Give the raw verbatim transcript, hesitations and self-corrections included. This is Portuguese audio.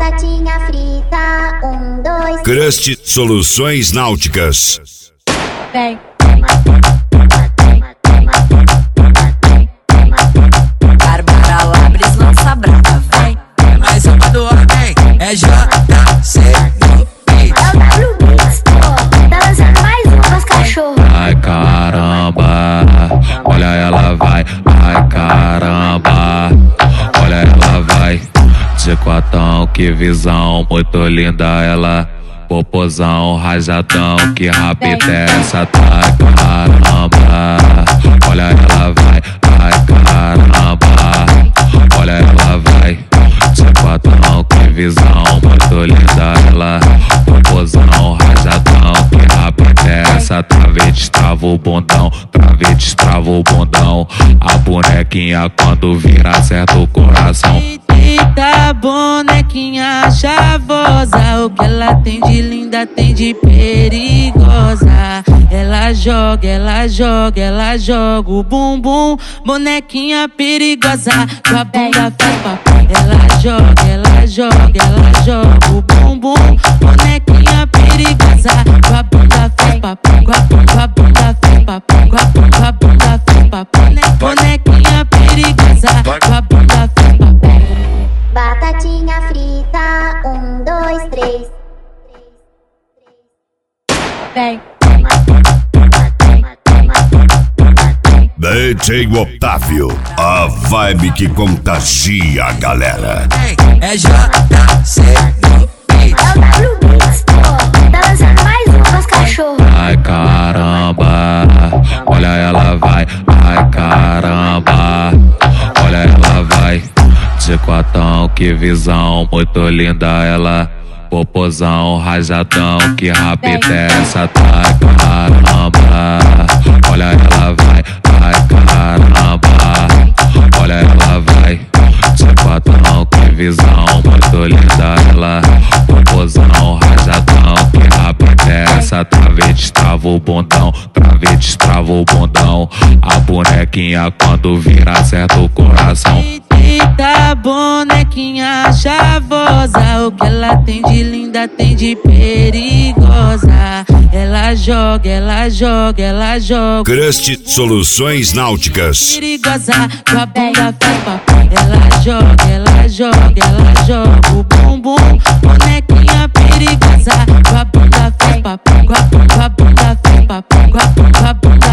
Batatinha frita, um, dois. Crust Soluções Náuticas. Vem. Bárbara Labres lança brava, vem. É mais uma do homem, é J C no beat. É o W Mix, pô. Tá lançando mais um com os cachorros. Ai caramba, olha ela vai. Ai caramba, olha ela vai. De quatão, que visão muito linda ela. Popozão, rajadão, que rápida é essa? Ai caramba, olha ela vai. Ai caramba, olha ela vai. De quatão, que visão muito linda ela. Popozão, rajadão, que rápida é essa? Trave, destrava o bundão, trave, destrava o bundão. A bonequinha quando vira acerta o coração. Eita, bonequinha chavosa, o que ela tem de linda, tem de perigosa. Ela joga, ela joga, ela joga o bumbum. Bonequinha perigosa, com a bunda faz papai. Ela joga, ela joga, ela joga o bumbum. Bonequinha perigosa, com a bunda faz papai. Com a bunda, com a bunda faz papai. Com a bunda, com a bunda faz papai. Bonequinha perigosa, com a bunda faz papai. Batatinha frita, um, dois, três. Vem. D J Otávio, a vibe que contagia a galera. É J C no beat. É o W Mix, pô. Tá lançando mais um com os cachorros. Ai caramba, olha ela vai. Ai caramba, olha ela vai. De quatão, que visão muito linda ela. Popozão, rajadão, que rápida é essa? Ai caramba, olha ela vai. Ai caramba, olha ela vai. De quatão, que visão muito linda ela. Popozão, rajadão, que rápida é essa? Trave, destrava o bundão, trave, destrava o bundão. A bonequinha quando vira acerta o coração. Eita, bonequinha chavosa, o que ela tem de linda, tem de perigosa. Ela joga, ela joga, ela joga. Crust Soluções Náuticas. Perigosa, com a bunda faz papai. Ela joga, ela joga, ela joga o bumbum. Bonequinha perigosa, com a bunda faz papai. Com a bunda, com a bunda faz papai. Com a bunda, com a bunda